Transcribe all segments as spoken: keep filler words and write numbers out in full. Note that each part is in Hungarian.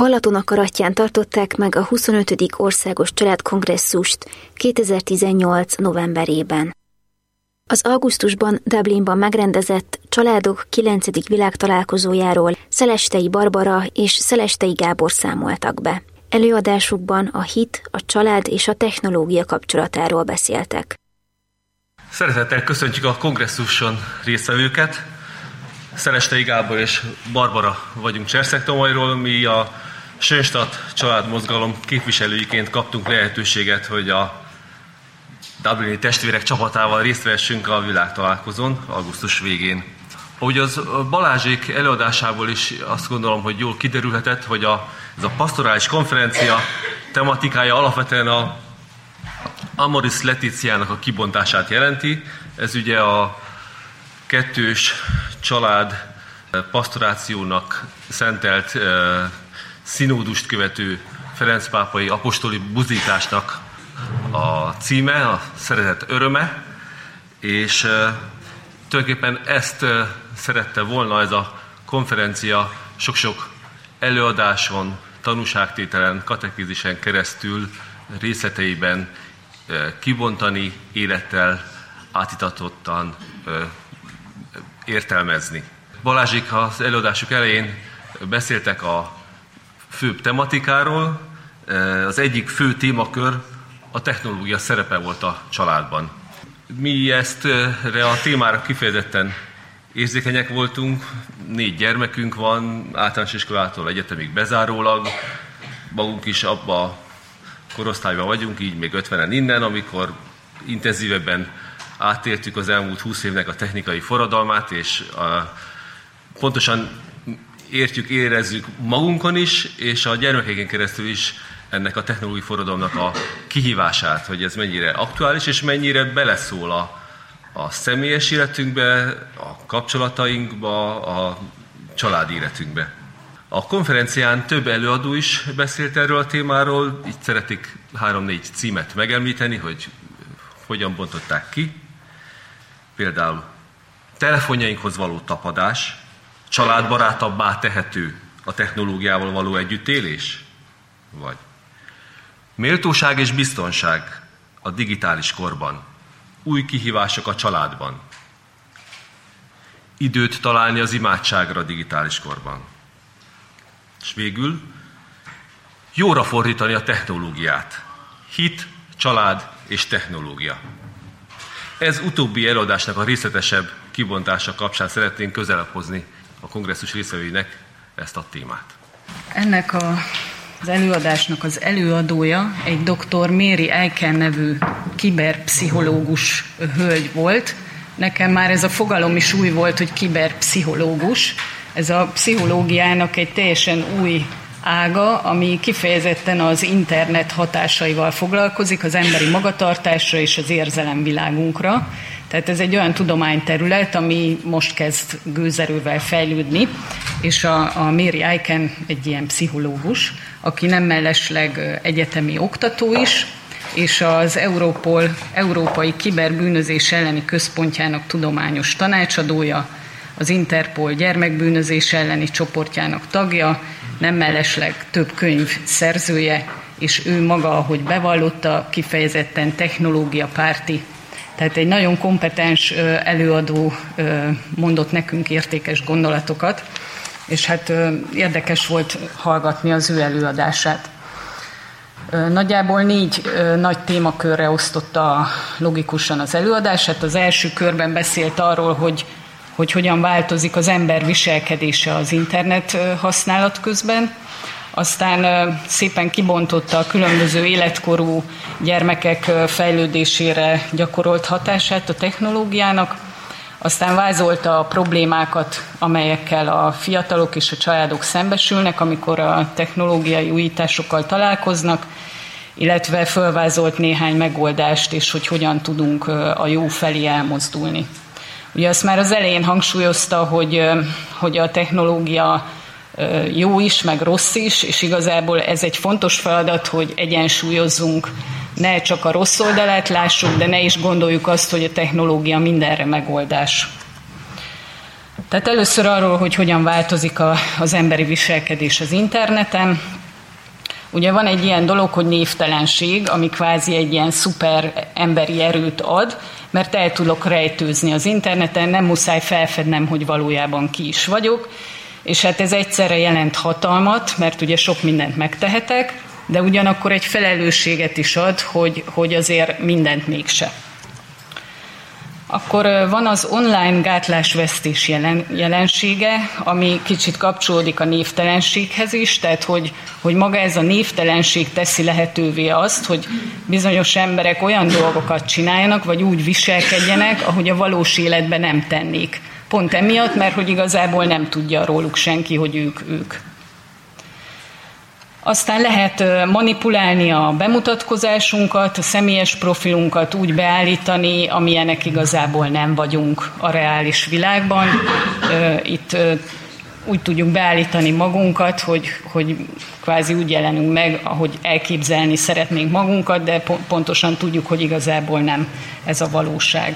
Balatonakarattyán tartották meg a huszonötödik országos családkongresszust kétezer-tizennyolc novemberében. Az augusztusban Dublinban megrendezett Családok kilencedik világtalálkozójáról Szelestei Barbara és Szelestei Gábor számoltak be. Előadásukban a hit, a család és a technológia kapcsolatáról beszéltek. Szeretettel köszöntjük a kongresszuson résztvevőket. Szelestei Gábor és Barbara vagyunk Cserszegtomajról. Mi a Schönstatt családmozgalom képviselőiként kaptunk lehetőséget, hogy a dublini testvérek csapatával részt vessünk a világtalálkozón augusztus végén. Ahogy az Balázsék előadásából is azt gondolom, hogy jól kiderülhetett, hogy a, ez a pastorális konferencia tematikája alapvetően a Amoris Laetitiának a kibontását jelenti. Ez ugye a kettős család pastorációnak szentelt eh, színódust követő Ferenc pápai apostoli buzdításnak a címe, a szeretet öröme, és eh, tulajdonképpen ezt eh, szerette volna ez a konferencia sok-sok előadáson, tanúságtételen, katekézisen keresztül részleteiben eh, kibontani, élettel átítatottan eh, értelmezni. Balázsék az előadásuk elején beszéltek a főbb tematikáról. Az egyik fő témakör a technológia szerepe volt a családban. Mi ezt a témára kifejezetten érzékenyek voltunk. Négy gyermekünk van, általános iskolától egyetemig bezárólag. Magunk is abban a korosztályban vagyunk, így még ötvenen innen, amikor intenzívebben átéltük az elmúlt húsz évnek a technikai forradalmát, és a, pontosan értjük, érezzük magunkon is, és a gyermekeken keresztül is ennek a technológiai forradalomnak a kihívását, hogy ez mennyire aktuális, és mennyire beleszól a, a személyes életünkbe, a kapcsolatainkba, a családi életünkbe. A konferencián több előadó is beszélt erről a témáról, így szeretnék három-négy címet megemlíteni, hogy hogyan bontották ki. Például telefonjainkhoz való tapadás, családbarátabbá tehető a technológiával való együttélés? Vagy méltóság és biztonság a digitális korban, új kihívások a családban, időt találni az imádságra a digitális korban. És végül jóra fordítani a technológiát, hit, család és technológia. Ez utóbbi előadásnak a részletesebb kibontása kapcsán szeretnénk közelebb hozni a kongresszus résztvevőinek ezt a témát. Ennek a, az előadásnak az előadója egy doktor Mary Eichen nevű kiberpszichológus hölgy volt. Nekem már ez a fogalom is új volt, hogy kiberpszichológus. Ez a pszichológiának egy teljesen új ága, ami kifejezetten az internet hatásaival foglalkozik, az emberi magatartásra és az érzelemvilágunkra. Tehát ez egy olyan tudományterület, ami most kezd gőzerővel fejlődni, és a, a Mary Eichen egy ilyen pszichológus, aki nem mellesleg egyetemi oktató is, és az Europol, Európai Kiberbűnözés elleni központjának tudományos tanácsadója, az Interpol gyermekbűnözés elleni csoportjának tagja, nem mellesleg több könyv szerzője, és ő maga, ahogy bevallotta, kifejezetten technológiapárti. Tehát egy nagyon kompetens előadó mondott nekünk értékes gondolatokat, és hát érdekes volt hallgatni az ő előadását. Nagyjából négy nagy témakörre osztotta logikusan az előadását. Az első körben beszélt arról, hogy hogy hogyan változik az ember viselkedése az internet használat közben. Aztán szépen kibontotta a különböző életkorú gyermekek fejlődésére gyakorolt hatását a technológiának. Aztán vázolta a problémákat, amelyekkel a fiatalok és a családok szembesülnek, amikor a technológiai újításokkal találkoznak, illetve fölvázolt néhány megoldást, és hogy hogyan tudunk a jó felé elmozdulni. Ugye azt már az elején hangsúlyozta, hogy, hogy a technológia jó is, meg rossz is, és igazából ez egy fontos feladat, hogy egyensúlyozzunk, ne csak a rossz oldalát lássuk, de ne is gondoljuk azt, hogy a technológia mindenre megoldás. Tehát először arról, hogy hogyan változik a, az emberi viselkedés az interneten. Ugye van egy ilyen dolog, hogy névtelenség, ami kvázi egy ilyen szuper emberi erőt ad, mert el tudok rejtőzni az interneten, nem muszáj felfednem, hogy valójában ki is vagyok, és hát ez egyszerre jelent hatalmat, mert ugye sok mindent megtehetek, de ugyanakkor egy felelősséget is ad, hogy, hogy azért mindent mégse. Akkor van az online gátlásvesztés jelen, jelensége, ami kicsit kapcsolódik a névtelenséghez is, tehát hogy, hogy maga ez a névtelenség teszi lehetővé azt, hogy bizonyos emberek olyan dolgokat csináljanak, vagy úgy viselkedjenek, ahogy a valós életben nem tennék. Pont emiatt, mert hogy igazából nem tudja róluk senki, hogy ők ők. Aztán lehet manipulálni a bemutatkozásunkat, a személyes profilunkat úgy beállítani, amilyenek igazából nem vagyunk a reális világban. Itt úgy tudjuk beállítani magunkat, hogy, hogy kvázi úgy jelenünk meg, ahogy elképzelni szeretnénk magunkat, de pontosan tudjuk, hogy igazából nem ez a valóság.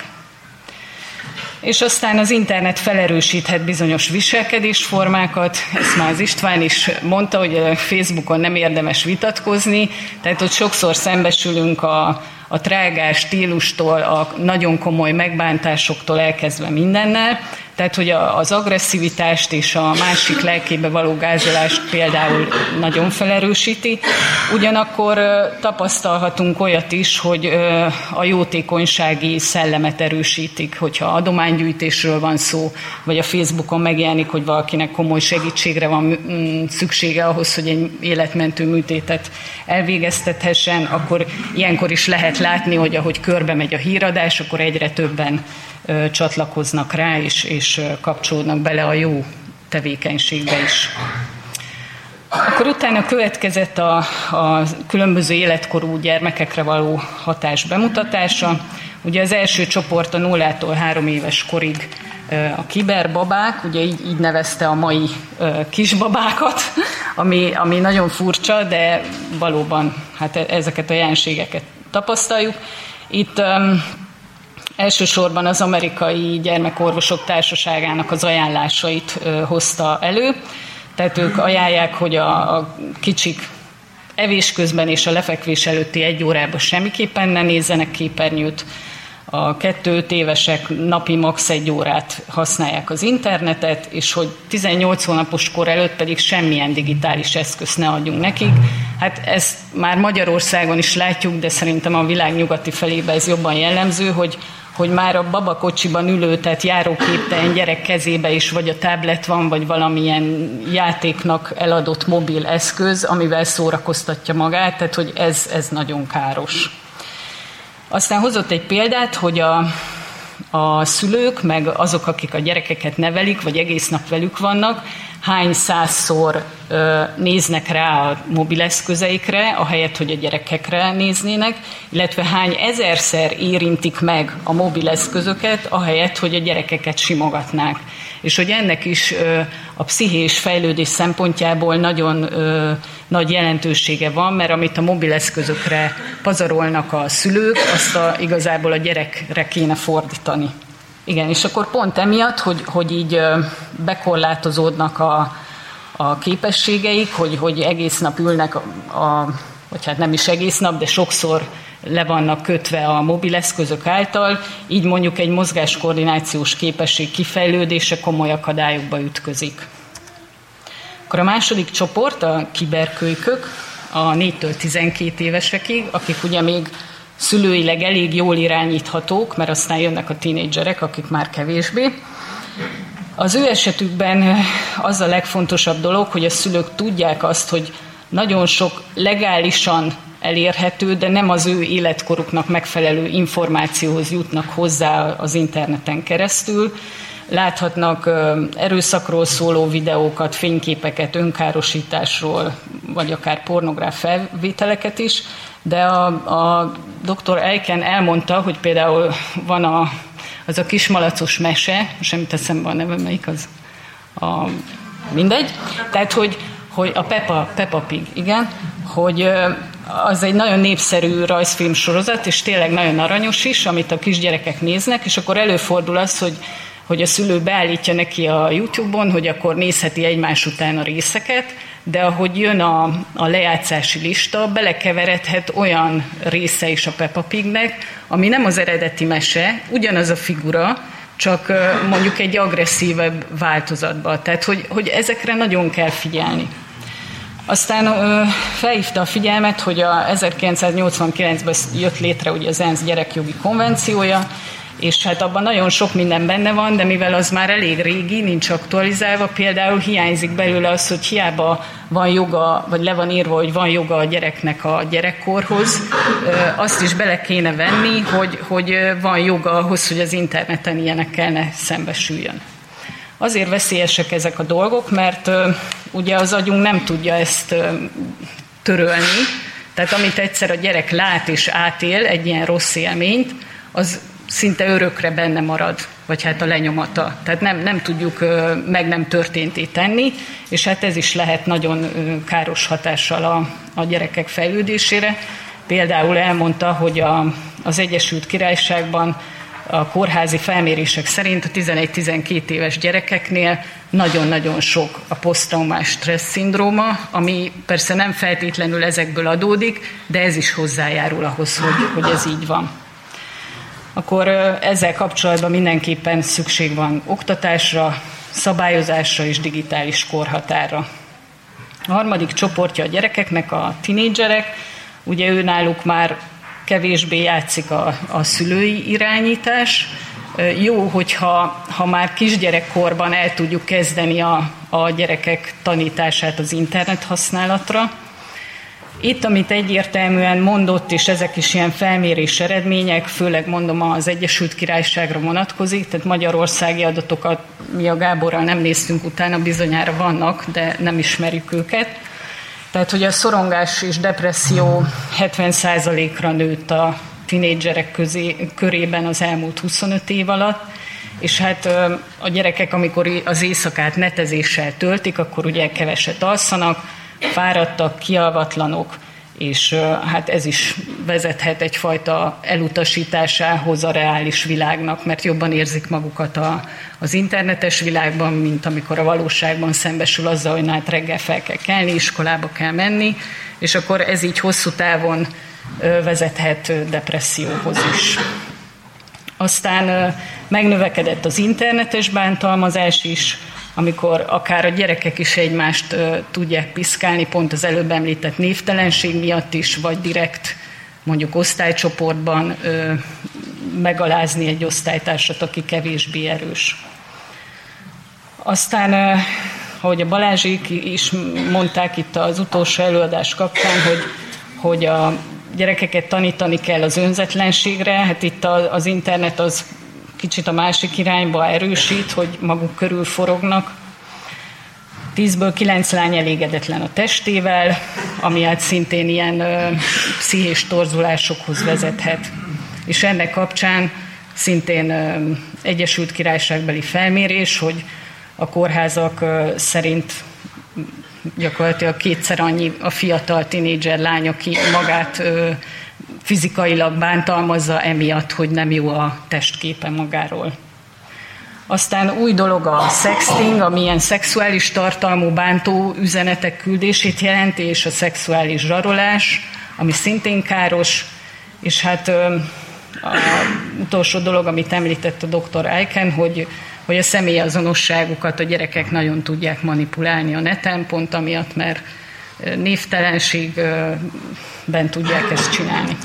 És aztán az internet felerősíthet bizonyos viselkedésformákat, ezt már az István is mondta, hogy a Facebookon nem érdemes vitatkozni, tehát ott sokszor szembesülünk a, a trágás stílustól, a nagyon komoly megbántásoktól elkezdve mindennel, tehát hogy az agresszivitást és a másik lelkébe való gázolást például nagyon felerősíti. Ugyanakkor tapasztalhatunk olyat is, hogy a jótékonysági szellemet erősítik, hogyha adománygyűjtésről van szó, vagy a Facebookon megjelenik, hogy valakinek komoly segítségre van szüksége ahhoz, hogy egy életmentő műtétet elvégeztethessen, akkor ilyenkor is lehet látni, hogy ahogy körbe megy a híradás, akkor egyre többen csatlakoznak rá, és, és kapcsolódnak bele a jó tevékenységbe is. Akkor utána következett a, a különböző életkorú gyermekekre való hatás bemutatása. Ugye az első csoport a nullától három éves korig a kiberbabák, ugye így, így nevezte a mai kisbabákat, ami, ami nagyon furcsa, de valóban hát ezeket a jelenségeket tapasztaljuk. Itt um, elsősorban az Amerikai Gyermekorvosok Társaságának az ajánlásait ö, hozta elő, tehát ők ajánlják, hogy a, a kicsik evés közben és a lefekvés előtti egy órában semmiképpen ne nézzenek képernyőt, a kettő-öt évesek napi max. Egy órát használják az internetet, és hogy tizennyolc hónapos kor előtt pedig semmilyen digitális eszközt ne adjunk nekik. Hát ezt már Magyarországon is látjuk, de szerintem a világ nyugati felében ez jobban jellemző, hogy, hogy már a babakocsiban ülő, tehát járóképtelen gyerek kezébe is vagy a tablet van, vagy valamilyen játéknak eladott mobil eszköz, amivel szórakoztatja magát, tehát hogy ez, ez nagyon káros. Aztán hozott egy példát, hogy a, a szülők, meg azok, akik a gyerekeket nevelik, vagy egész nap velük vannak, hány százszor ö, néznek rá a mobileszközeikre, ahelyett, hogy a gyerekekre néznének, illetve hány ezerszer érintik meg a mobileszközöket, ahelyett, hogy a gyerekeket simogatnák. És hogy ennek is ö, a pszichés fejlődés szempontjából nagyon ö, nagy jelentősége van, mert amit a mobileszközökre pazarolnak a szülők, azt a, igazából a gyerekre kéne fordítani. Igen, és akkor pont emiatt, hogy, hogy így bekorlátozódnak a, a képességeik, hogy, hogy egész nap ülnek, a, a, vagy hát nem is egész nap, de sokszor le vannak kötve a mobileszközök által, így mondjuk egy mozgáskoordinációs képesség kifejlődése komoly akadályokba ütközik. Akkor a második csoport a kiberkölykök, a négytől tizenkét évesekig, akik ugye még szülőileg elég jól irányíthatók, mert aztán jönnek a tínédzserek, akik már kevésbé. Az ő esetükben az a legfontosabb dolog, hogy a szülők tudják azt, hogy nagyon sok legálisan elérhető, de nem az ő életkoruknak megfelelő információhoz jutnak hozzá az interneten keresztül. Láthatnak erőszakról szóló videókat, fényképeket, önkárosításról, vagy akár pornográf felvételeket is, de a, a doktor Eichen elmondta, hogy például van a, az a kismalacos mese, semmit eszembe a neve, melyik az? A, mindegy. Tehát, hogy, hogy a Peppa, Peppa Pig, igen, hogy az egy nagyon népszerű rajzfilm sorozat, és tényleg nagyon aranyos is, amit a kisgyerekek néznek, és akkor előfordul az, hogy hogy a szülő beállítja neki a YouTube-on, hogy akkor nézheti egymás után a részeket, de ahogy jön a, a lejátszási lista, belekeveredhet olyan része is a Peppa Pignek, ami nem az eredeti mese, ugyanaz a figura, csak mondjuk egy agresszívebb változatban. Tehát, hogy, hogy ezekre nagyon kell figyelni. Aztán ö, felhívta a figyelmet, hogy a ezerkilencszáznyolcvankilencben jött létre ugye az ENSZ gyerekjogi konvenciója, és hát abban nagyon sok minden benne van, de mivel az már elég régi, nincs aktualizálva, például hiányzik belőle az, hogy hiába van joga, vagy le van írva, hogy van joga a gyereknek a gyerekkorhoz, azt is bele kéne venni, hogy, hogy van joga ahhoz, hogy az interneten ilyenekkel ne szembesüljön. Azért veszélyesek ezek a dolgok, mert ugye az agyunk nem tudja ezt törölni, tehát amit egyszer a gyerek lát és átél, egy ilyen rossz élményt, az szinte örökre benne marad, vagy hát a lenyomata. Tehát nem, nem tudjuk meg nem történté tenni, és hát ez is lehet nagyon káros hatással a, a gyerekek fejlődésére. Például elmondta, hogy a, az Egyesült Királyságban a kórházi felmérések szerint a tizenegy-tizenkét éves gyerekeknél nagyon-nagyon sok a posztraumás stressz szindróma, ami persze nem feltétlenül ezekből adódik, de ez is hozzájárul ahhoz, hogy, hogy ez így van. Akkor ezzel kapcsolatban mindenképpen szükség van oktatásra, szabályozásra és digitális korhatárra. A harmadik csoportja a gyerekeknek a tinédzserek, ugye őnáluk már kevésbé játszik a, a szülői irányítás. Jó, hogyha ha már kisgyerekkorban el tudjuk kezdeni a, a gyerekek tanítását az internet használatra. Itt, amit egyértelműen mondott, és ezek is ilyen felmérés eredmények, főleg mondom az Egyesült Királyságra vonatkozik, tehát magyarországi adatokat mi a Gáborral nem néztünk utána, bizonyára vannak, de nem ismerjük őket. Tehát, hogy a szorongás és depresszió hetven százalékra nőtt a tinédzserek közé, körében az elmúlt huszonöt év alatt, és hát a gyerekek, amikor az éjszakát netezéssel töltik, akkor ugye keveset alszanak, fáradtak, kialvatlanok, és hát ez is vezethet egyfajta elutasításához a reális világnak, mert jobban érzik magukat a, az internetes világban, mint amikor a valóságban szembesül azzal, hogy hát reggel fel kell kelni, iskolába kell menni, és akkor ez így hosszú távon vezethet depresszióhoz is. Aztán megnövekedett az internetes bántalmazás is, amikor akár a gyerekek is egymást uh, tudják piszkálni, pont az előbb említett névtelenség miatt is, vagy direkt mondjuk osztálycsoportban uh, megalázni egy osztálytársat, aki kevésbé erős. Aztán, uh, ahogy a Balázsék is mondták itt az utolsó előadás kapcsán, hogy, hogy a gyerekeket tanítani kell az önzetlenségre, hát itt az internet az kicsit a másik irányba erősít, hogy maguk körül forognak. Tízből kilenc lány elégedetlen a testével, ami hát szintén ilyen ö, pszichés torzulásokhoz vezethet. És ennek kapcsán szintén ö, Egyesült Királyságbeli felmérés, hogy a kórházak ö, szerint gyakorlatilag kétszer annyi a fiatal tinédzser lány, aki magát ö, fizikailag bántalmazza emiatt, hogy nem jó a testképe magáról. Aztán új dolog a sexting, ami ilyen szexuális tartalmú bántó üzenetek küldését jelenti, és a szexuális zsarolás, ami szintén káros, és hát az utolsó dolog, amit említett a doktor Aiken, hogy, hogy a személyazonosságukat a gyerekek nagyon tudják manipulálni a neten, pont amiatt, mert névtelenségben tudják ezt csinálni.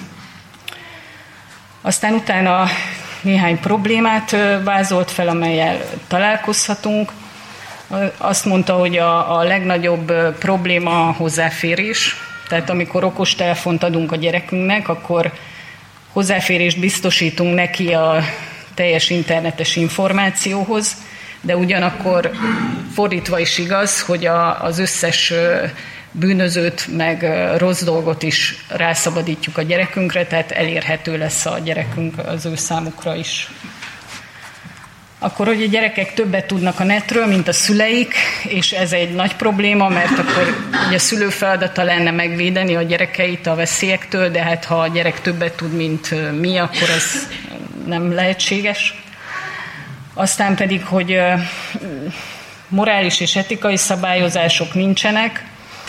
Aztán utána néhány problémát vázolt fel, amellyel találkozhatunk. Azt mondta, hogy a, a legnagyobb probléma a hozzáférés. Tehát amikor okostelefont adunk a gyerekünknek, akkor hozzáférést biztosítunk neki a teljes internetes információhoz, de ugyanakkor fordítva is igaz, hogy a, az összes bűnözőt, meg rossz dolgot is rászabadítjuk a gyerekünkre, tehát elérhető lesz a gyerekünk az ő számukra is. Akkor, hogy a gyerekek többet tudnak a netről, mint a szüleik, és ez egy nagy probléma, mert akkor ugye a szülő feladata lenne megvédeni a gyerekeit a veszélyektől, de hát ha a gyerek többet tud, mint mi, akkor ez nem lehetséges. Aztán pedig, hogy morális és etikai szabályozások nincsenek,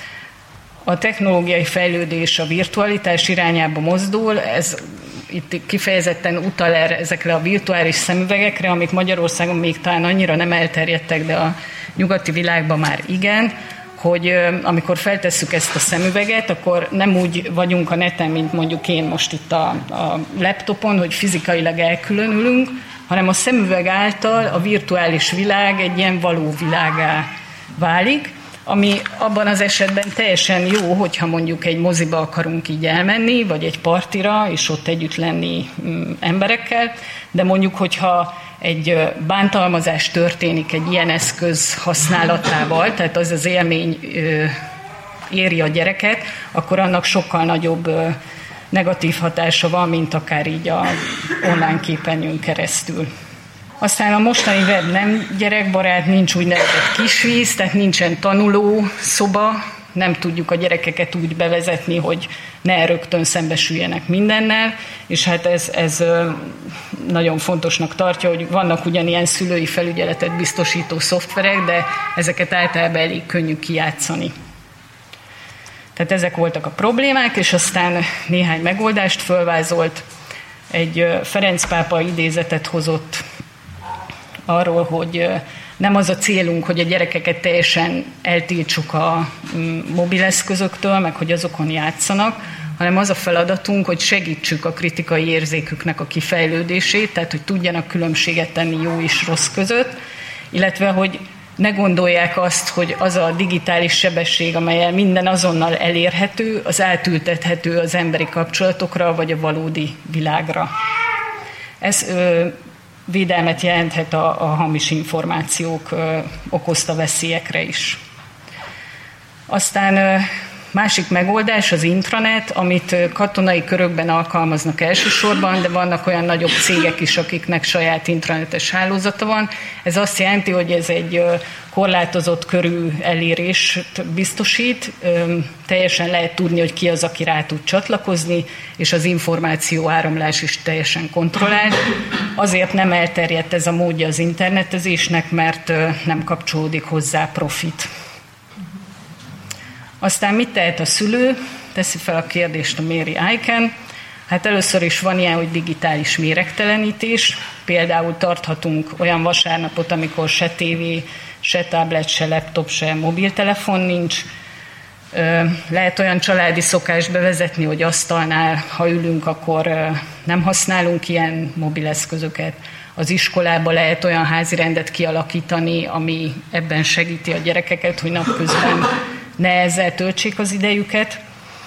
a technológiai fejlődés a virtualitás irányába mozdul, ez itt kifejezetten utal erre, ezekre a virtuális szemüvegekre, amik Magyarországon még talán annyira nem elterjedtek, de a nyugati világban már igen, hogy amikor feltesszük ezt a szemüveget, akkor nem úgy vagyunk a neten, mint mondjuk én most itt a, a laptopon, hogy fizikailag elkülönülünk, hanem a szemüveg által a virtuális világ egy ilyen való világá válik, ami abban az esetben teljesen jó, hogyha mondjuk egy moziba akarunk így elmenni, vagy egy partira, és ott együtt lenni emberekkel, de mondjuk, hogyha egy bántalmazás történik egy ilyen eszköz használatával, tehát az az élmény éri a gyereket, akkor annak sokkal nagyobb negatív hatása van, mint akár így a online képernyőn keresztül. Aztán a mostani web nem gyerekbarát, nincs úgynevezett kisvíz, tehát nincsen tanuló szoba, nem tudjuk a gyerekeket úgy bevezetni, hogy ne rögtön szembesüljenek mindennel, és hát ez, ez nagyon fontosnak tartja, hogy vannak ugyanilyen szülői felügyeletet biztosító szoftverek, de ezeket általában elég könnyű kijátszani. Tehát ezek voltak a problémák, és aztán néhány megoldást fölvázolt. Egy Ferenc pápa idézetet hozott arról, hogy nem az a célunk, hogy a gyerekeket teljesen eltiltsuk a mobileszközöktől, meg hogy azokon játszanak, hanem az a feladatunk, hogy segítsük a kritikai érzéküknek a kifejlődését, tehát hogy tudjanak különbséget tenni jó és rossz között, illetve hogy ne gondolják azt, hogy az a digitális sebesség, amellyel minden azonnal elérhető, az átültethető az emberi kapcsolatokra, vagy a valódi világra. Ez ö, védelmet jelenthet a, a hamis információk ö, okozta veszélyekre is. Aztán ö, másik megoldás az intranet, amit katonai körökben alkalmaznak elsősorban, de vannak olyan nagyobb cégek is, akiknek saját intranetes hálózata van. Ez azt jelenti, hogy ez egy korlátozott körű elérést biztosít, teljesen lehet tudni, hogy ki az, aki rá tud csatlakozni, és az információ áramlás is teljesen kontrollált. Azért nem elterjedt ez a módja az internetezésnek, mert nem kapcsolódik hozzá profit. Aztán mit tehet a szülő? Teszi fel a kérdést a Mary Eichen. Hát először is van ilyen, hogy digitális méregtelenítés. Például tarthatunk olyan vasárnapot, amikor se tévé, se tablet, se laptop, se mobiltelefon nincs. Lehet olyan családi szokást bevezetni, hogy asztalnál, ha ülünk, akkor nem használunk ilyen mobileszközöket. Az iskolában lehet olyan házirendet kialakítani, ami ebben segíti a gyerekeket, hogy napközben ne ezzel töltsék az idejüket.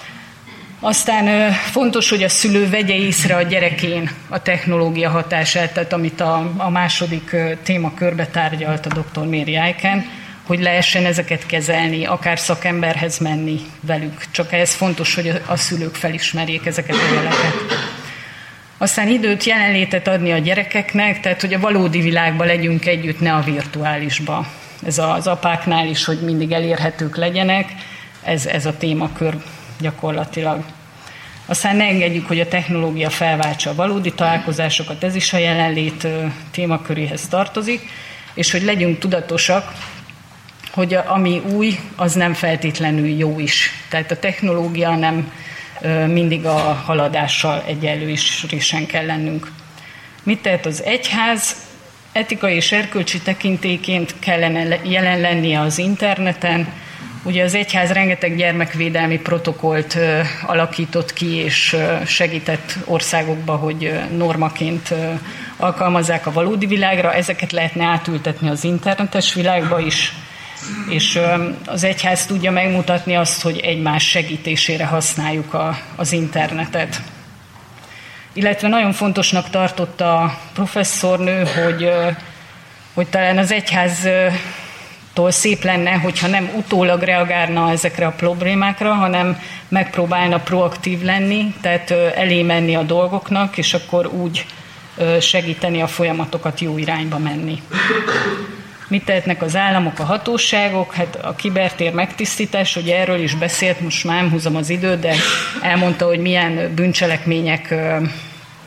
Aztán fontos, hogy a szülő vegye észre a gyerekén a technológia hatását, tehát amit a, a második témakörbe tárgyalt a doktor Mary Eichen, hogy lehessen ezeket kezelni, akár szakemberhez menni velük. Csak ez fontos, hogy a szülők felismerjék ezeket a jeleket. Aztán időt, jelenlétet adni a gyerekeknek, tehát hogy a valódi világban legyünk együtt, ne a virtuálisba. Ez az apáknál is, hogy mindig elérhetők legyenek, ez, ez a témakör gyakorlatilag. Aztán ne engedjük, hogy a technológia felváltsa a valódi találkozásokat, ez is a jelenlét témaköréhez tartozik, és hogy legyünk tudatosak, hogy ami új, az nem feltétlenül jó is. Tehát a technológia nem mindig a haladással egyenlősen kell lennünk. Mit tehet az egyház? Etikai és erkölcsi tekintélyként kellene jelen lennie az interneten. Ugye az egyház rengeteg gyermekvédelmi protokollt ö, alakított ki, és ö, segített országokba, hogy ö, normaként ö, alkalmazzák a valódi világra. Ezeket lehetne átültetni az internetes világba is, és ö, az egyház tudja megmutatni azt, hogy egymás segítésére használjuk a, az internetet. Illetve nagyon fontosnak tartotta a professzornő, hogy, hogy talán az egyháztól szép lenne, hogyha nem utólag reagálna ezekre a problémákra, hanem megpróbálna proaktív lenni, tehát elé menni a dolgoknak, és akkor úgy segíteni a folyamatokat jó irányba menni. Mit tehetnek az államok, a hatóságok? Hát a kibertér megtisztítás, hogy erről is beszélt, most már nem húzom az időt, de elmondta, hogy milyen bűncselekmények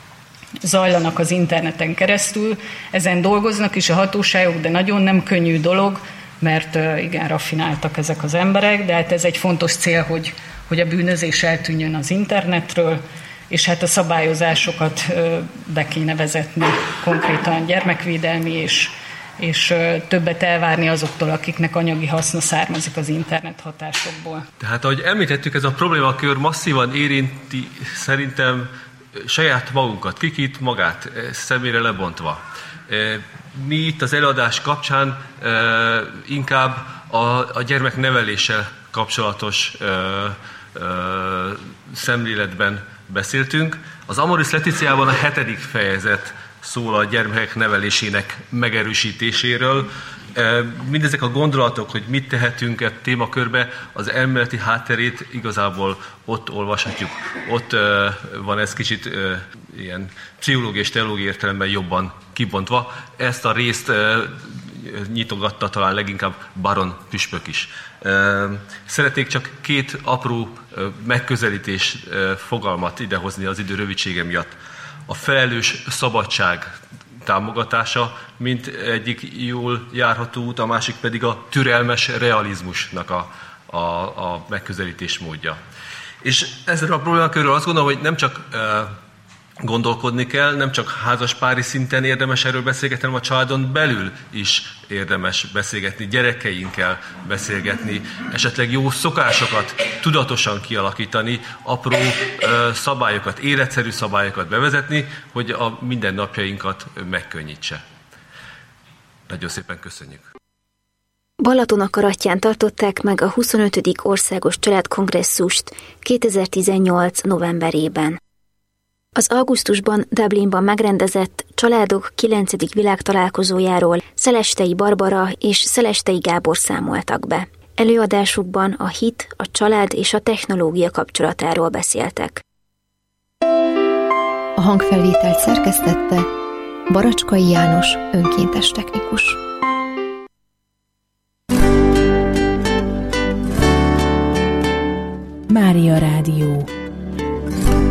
zajlanak az interneten keresztül. Ezen dolgoznak is a hatóságok, de nagyon nem könnyű dolog, mert igen, raffináltak ezek az emberek, de hát ez egy fontos cél, hogy, hogy a bűnözés eltűnjön az internetről, és hát a szabályozásokat be kéne vezetni, konkrétan gyermekvédelmi, és, és többet elvárni azoktól, akiknek anyagi haszna származik az internet hatásokból. Tehát, ahogy említettük, ez a problémakör masszívan érinti szerintem saját magunkat, kikit magát, személyre lebontva. Mi itt az előadás kapcsán inkább a, a gyermekneveléssel kapcsolatos szemléletben beszéltünk. Az Amoris Laetitiában a hetedik fejezet szól a gyermekek nevelésének megerősítéséről. Mindezek a gondolatok, hogy mit tehetünk e témakörbe, az elméleti hátterét igazából ott olvashatjuk. Ott van ez kicsit ilyen pszichológiai és teológiai értelemben jobban kibontva. Ezt a részt nyitogatta talán leginkább Baron püspök is. Szeretnék csak két apró megközelítés fogalmat idehozni az idő rövidsége miatt. A felelős szabadság támogatása, mint egyik jól járható út, a másik pedig a türelmes realizmusnak a, a, a megközelítés módja. És ezzel a problémakörről azt gondolom, hogy nem csak gondolkodni kell, nem csak házaspári szinten érdemes erről beszélgetni, hanem a családon belül is érdemes beszélgetni, gyerekeinkkel beszélgetni, esetleg jó szokásokat tudatosan kialakítani, apró ö, szabályokat, életszerű szabályokat bevezetni, hogy a mindennapjainkat megkönnyítse. Nagyon szépen köszönjük! Balatonakarattyán tartották meg a huszonötödik országos családkongresszust kétezer-tizennyolc novemberében. Az augusztusban Dublinban megrendezett Családok kilencedik világtalálkozójáról Szelestei Barbara és Szelestei Gábor számoltak be. Előadásukban a hit, a család és a technológia kapcsolatáról beszéltek. A hangfelvételt szerkesztette Baracskai János, önkéntes technikus. Mária Rádió.